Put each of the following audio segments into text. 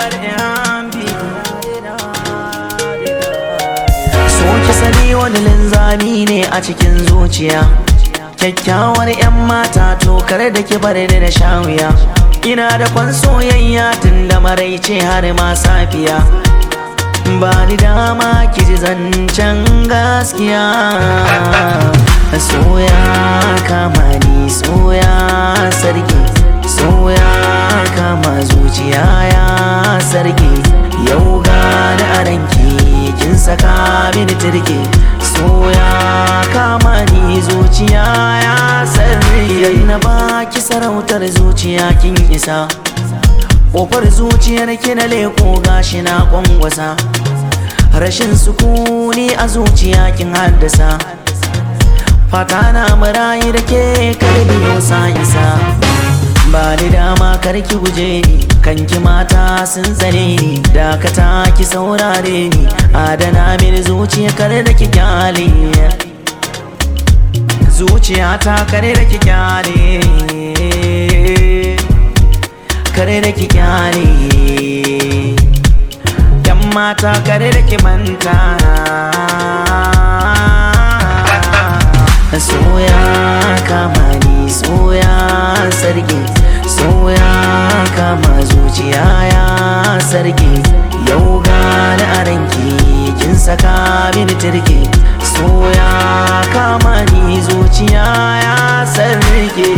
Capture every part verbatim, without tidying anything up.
So ki sani wani linzami ne a cikin zuciya, kyakkyawar 'yan mata to kare da ki bare da shawiya. Ina da kwan soyayya tun da maraice har ma safiya, ba ni dama ki ji zancen gaskiya. Soya kama ni soya sarki, soya kama zuciya ya sarki. Yau gani a ranki kin saka mini turki, soya kama ni zuciya ya sarki. Idan na baki sarautar zuciya kin isa, ƙofar zuciyar ki na leko gashi na ƙwanƙwasa. Rashin sukuni a zuciya kin haddasa, fata na marayi da ke karbi yau isa. Ba ni dama karki guje ni, kanki mata sun tsare ni. Dakata ki saurare ni, adana mini zuciya kare da ki kyale. Zuciya ta kare da ki kyale, kare da ki kyale. Yan mata kare da ki manta. Soya kama ni soya sarki, soya kama zuciya ya sarki. Yau gani a ranki kin saka mini turki, soya kama ni zuciya ya sarki.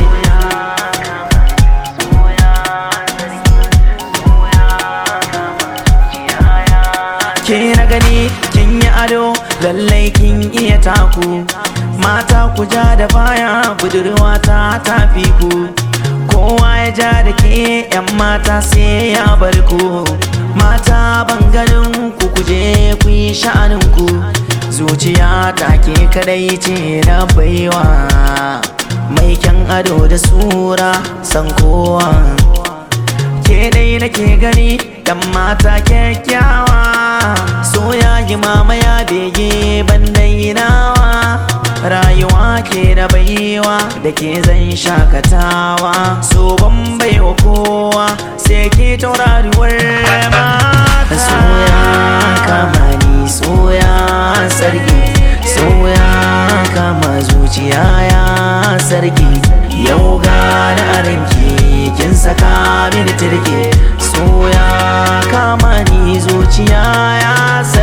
Ke na gani kin yi ado, lallai kin iya taku. Mata ku ja da baya, budurwa ta tafi ku. Kowa ya ja da ke, 'yan mata sai ya bar ku. Mata ban ganin ku kuje ku yi sha'anin ku. Zuciya ta ke kadai ce na baiwa, mai kyan ado da sura san kowa. Ke dai nake gani, 'yan mata kyakkyawa. Soya yi mamaya bege ban dainawa, rayuwa ke da baiwa da ke zan shakatawa. So ban baiwa kowa sai ke tauraruwar mata. Soya kama ni soya sarki, soya kama zuciya ya sarki. Yau gani a ranki kin saka mini turki, soya kama ni zuciya ya sarki.